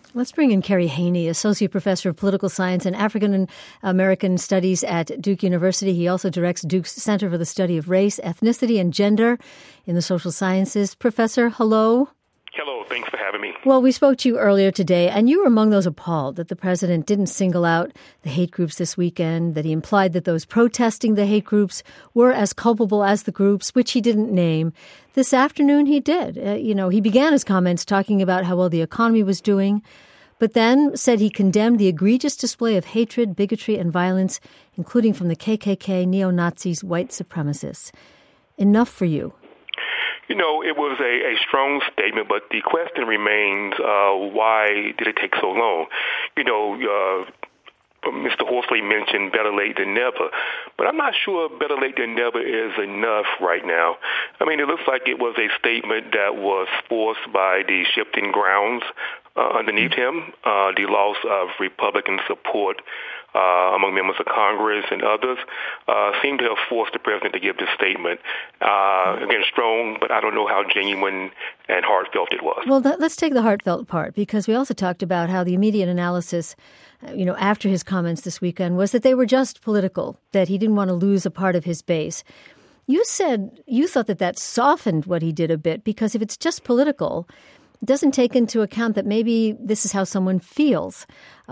Let's bring in Kerry Haney, Associate Professor of Political Science and African American Studies at Duke University. He also directs Duke's Center for the Study of Race, Ethnicity, and Gender in the Social Sciences. Professor, hello. Hello, thanks for having me. Well, we spoke to you earlier today, and you were among those appalled that the president didn't single out the hate groups this weekend, that he implied that those protesting the hate groups were as culpable as the groups, which he didn't name. This afternoon he did. He began his comments talking about how well the economy was doing, but then said he condemned the egregious display of hatred, bigotry, and violence, including from the KKK, neo-Nazis, white supremacists. Enough for you. It was a strong statement, but the question remains, why did it take so long? Mr. Horsley mentioned better late than never, but I'm not sure better late than never is enough right now. I mean, it looks like it was a statement that was forced by the shifting grounds underneath him, the loss of Republican support among members of Congress and others, seemed to have forced the president to give this statement. Again, strong, but I don't know how genuine and heartfelt it was. Well, let's take the heartfelt part, because we also talked about how the immediate analysis, after his comments this weekend was that they were just political, that he didn't want to lose a part of his base. You said you thought that softened what he did a bit, because if it's just political, it doesn't take into account that maybe this is how someone feels.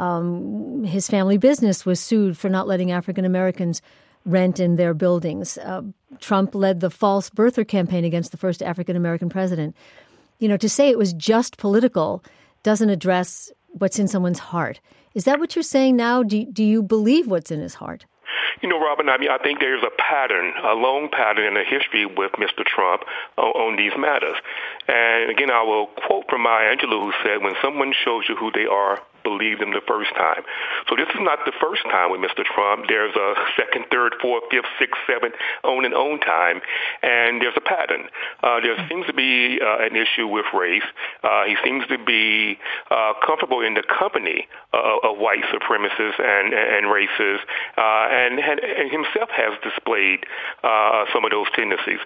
His family business was sued for not letting African Americans rent in their buildings. Trump led the false birther campaign against the first African American president. To say it was just political doesn't address what's in someone's heart. Is that what you're saying now? Do you believe what's in his heart? Robin, I think there's a long pattern in the history with Mr. Trump on these matters. And again, I will quote from Maya Angelou, who said, when someone shows you who they are, believe them the first time. So this is not the first time with Mr. Trump. There's a second, third, fourth, fifth, sixth, seventh, on and on time, and there's a pattern. There seems to be an issue with race. He seems to be comfortable in the company of white supremacists and racists, and himself has displayed some of those tendencies.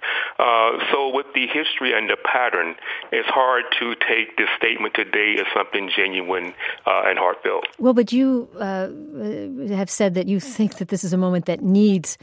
So with the history and the pattern, it's hard to take this statement today as something genuine and heartfelt. Well, but you have said that you think that this is a moment that needs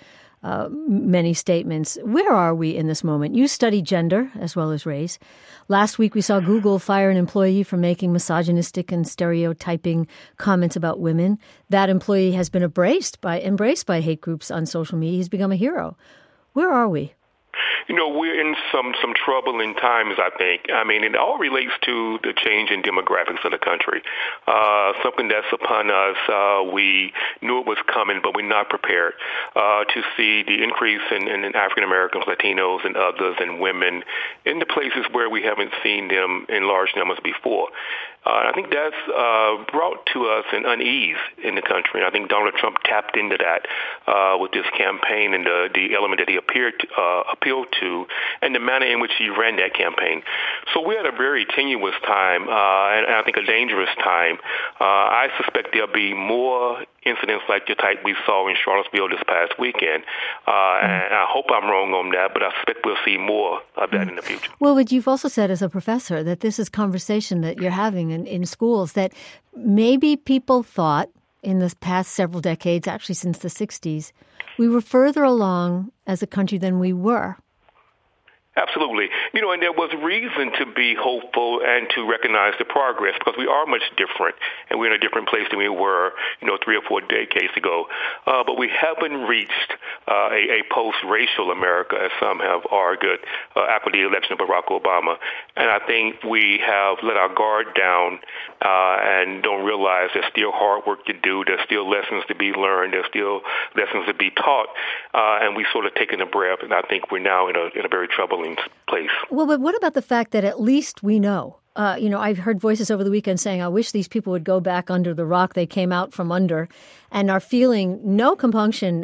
many statements. Where are we in this moment? You study gender as well as race. Last week, we saw Google fire an employee for making misogynistic and stereotyping comments about women. That employee has been embraced by hate groups on social media. He's become a hero. Where are we? We're in some troubling times, I think. I mean, it all relates to the change in demographics of the country. Something that's upon us. We knew it was coming, but we're not prepared to see the increase in African Americans, Latinos, and others, and women in the places where we haven't seen them in large numbers before. I think that's brought to us an unease in the country. And I think Donald Trump tapped into that with this campaign and the element that he appealed to and the manner in which he ran that campaign. So we're at a very tenuous time, and I think a dangerous time. I suspect there'll be more incidents like the type we saw in Charlottesville this past weekend. And I hope I'm wrong on that, but I suspect we'll see more of that in the future. Well, but you've also said as a professor that this is conversation that you're having in schools, that maybe people thought in the past several decades, actually since the 60s, we were further along as a country than we were. Absolutely. And there was reason to be hopeful and to recognize the progress, because we are much different, and we're in a different place than we were, 3 or 4 decades ago. But we haven't reached a post-racial America, as some have argued, after the election of Barack Obama. And I think we have let our guard down and don't realize there's still hard work to do. There's still lessons to be learned. There's still lessons to be taught. And we sort of taken a breath, and I think we're now in a very troubling place. Well, but what about the fact that at least we know? I've heard voices over the weekend saying, I wish these people would go back under the rock they came out from under, and are feeling no compunction,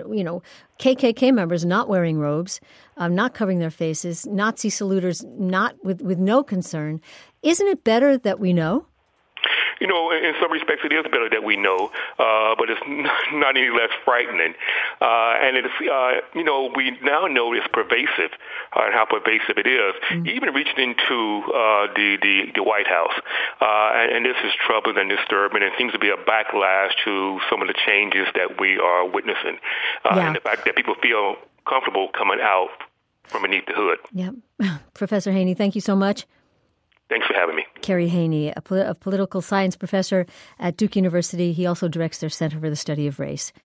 KKK members not wearing robes, not covering their faces, Nazi saluters not with no concern. Isn't it better that we know? in some respects it is better that we know, but it's not any less frightening. And it's, we now know it's pervasive, and how pervasive it is, even reaching into the White House. And this is troubling and disturbing, and seems to be a backlash to some of the changes that we are witnessing. And the fact that people feel comfortable coming out from beneath the hood. Yep. Professor Haney, thank you so much. Thanks for having me. Kerry Haney, a political science professor at Duke University. He also directs their Center for the Study of Race.